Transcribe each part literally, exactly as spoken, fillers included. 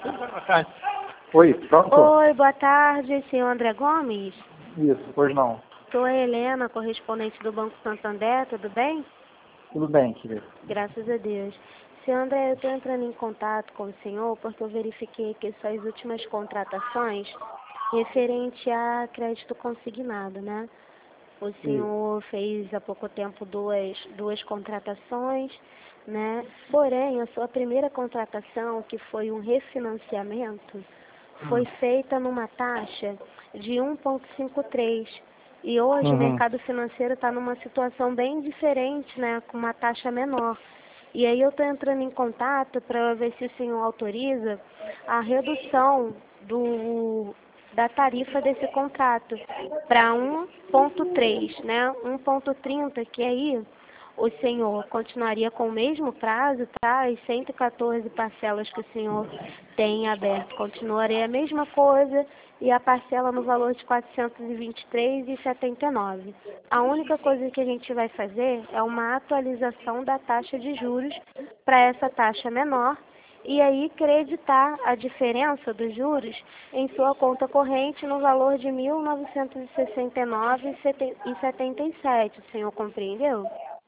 Boa tarde. Oi, pronto? Oi, boa tarde, senhor André Gomes? Isso, pois não. Sou a Helena, correspondente do Banco Santander, tudo bem? Tudo bem, querido. Graças a Deus. Senhor André, eu estou entrando em contato com o senhor porque eu verifiquei que suas últimas contratações referente a crédito consignado, né? O senhor fez há pouco tempo duas, duas contratações, né? Porém, a sua primeira contratação, que foi um refinanciamento, foi feita numa taxa de um vírgula cinquenta e três. E hoje Uhum. o mercado financeiro está numa situação bem diferente, né? Com uma taxa menor. E aí eu estou entrando em contato para ver se o senhor autoriza a redução do, da tarifa desse contrato para um vírgula três, né? um vírgula trinta, que aí o senhor continuaria com o mesmo prazo, tá? As cento e quatorze parcelas que o senhor tem aberto continuaria a mesma coisa e a parcela no valor de quatrocentos e vinte e três reais e setenta e nove centavos. A única coisa que a gente vai fazer é uma atualização da taxa de juros para essa taxa menor e aí creditar a diferença dos juros em sua conta corrente no valor de mil novecentos e sessenta e nove reais e setenta e sete centavos. O senhor compreendeu?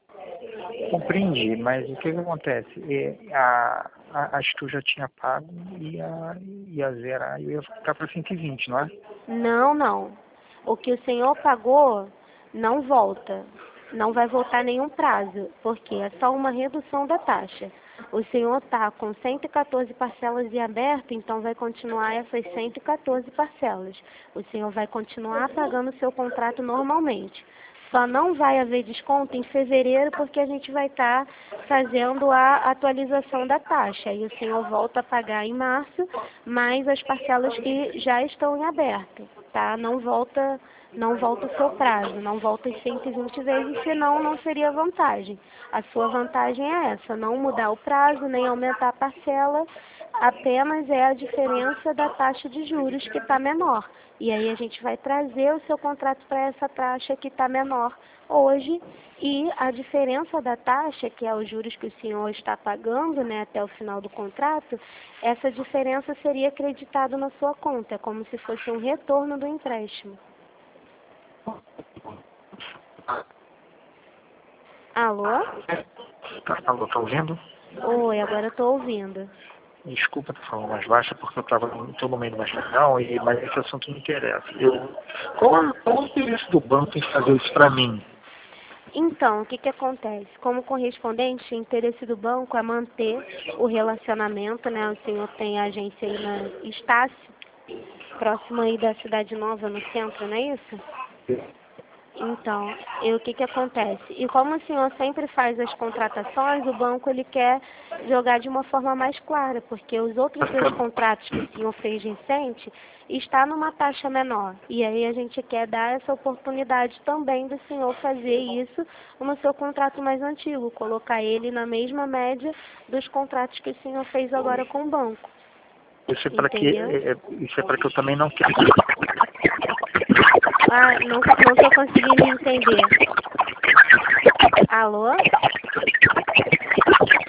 Compreendi, mas o que que acontece? É, a, a, acho que eu já tinha pago e ia, ia zerar e ia ficar para cento e vinte, não é? Não, não. O que o senhor pagou não volta. Não vai voltar nenhum prazo, porque é só uma redução da taxa. O senhor está com cento e quatorze parcelas em aberto, então vai continuar essas cento e quatorze parcelas. O senhor vai continuar pagando o seu contrato normalmente. Só não vai haver desconto em fevereiro porque a gente vai estar tá fazendo a atualização da taxa. E o senhor volta a pagar em março, mais as parcelas que já estão em aberto, tá? Não volta, não volta o seu prazo, não volta as cento e vinte vezes, senão não seria vantagem. A sua vantagem é essa, não mudar o prazo, nem aumentar a parcela, apenas é a diferença da taxa de juros que está menor. E aí a gente vai trazer o seu contrato para essa taxa que está menor hoje e a diferença da taxa, que é os juros que o senhor está pagando, né, até o final do contrato, essa diferença seria acreditada na sua conta, é como se fosse um retorno do empréstimo. Alô? Alô, tá ouvindo? Oi, agora eu estou ouvindo. Desculpa estar falando mais baixa porque eu estava no meio de uma reunião, e mas esse assunto me interessa. Eu, qual, é- qual é o interesse do banco em fazer isso para mim? Então, o que, que acontece? Como correspondente, o interesse do banco é manter o relacionamento, né? O senhor tem a agência aí na Estácio, próximo aí da Cidade Nova, no centro, não é isso? Então, e o que, que acontece? E como o senhor sempre faz as contratações, o banco ele quer jogar de uma forma mais clara, porque os outros dois contratos que o senhor fez recente está numa taxa menor. E aí a gente quer dar essa oportunidade também do senhor fazer isso no seu contrato mais antigo, colocar ele na mesma média dos contratos que o senhor fez agora com o banco. Isso é para que, é, isso é para que eu também não quero. Ah, não, não estou conseguindo entender. Alô?